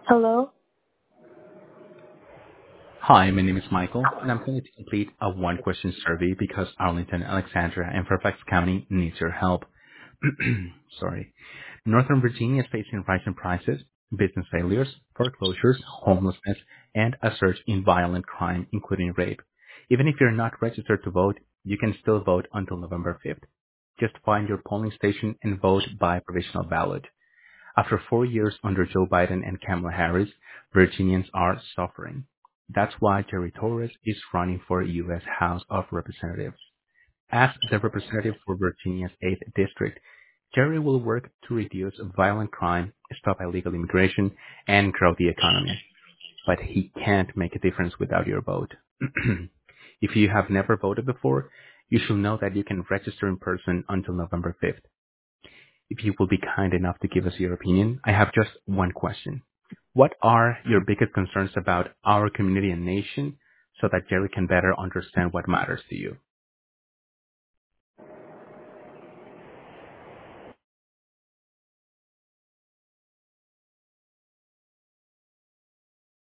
Hello? Hi, my name is Michael, and I'm going to complete a one-question survey because Arlington, Alexandria, and Fairfax County needs your help. Sorry. Northern Virginia is facing rising prices, business failures, foreclosures, homelessness, and a surge in violent crime, including rape. Even if you're not registered to vote, you can still vote until November 5th. Just find your polling station and vote by provisional ballot. After 4 years under Joe Biden and Kamala Harris, Virginians are suffering. That's why Jerry Torres is running for U.S. House of Representatives. As the representative for Virginia's 8th District, Jerry will work to reduce violent crime, stop illegal immigration, and grow the economy. But he can't make a difference without your vote. If you have never voted before, you should know that you can register in person until November 5th. If you will be kind enough to give us your opinion, I have just one question. What are your biggest concerns about our community and nation so that Jerry can better understand what matters to you?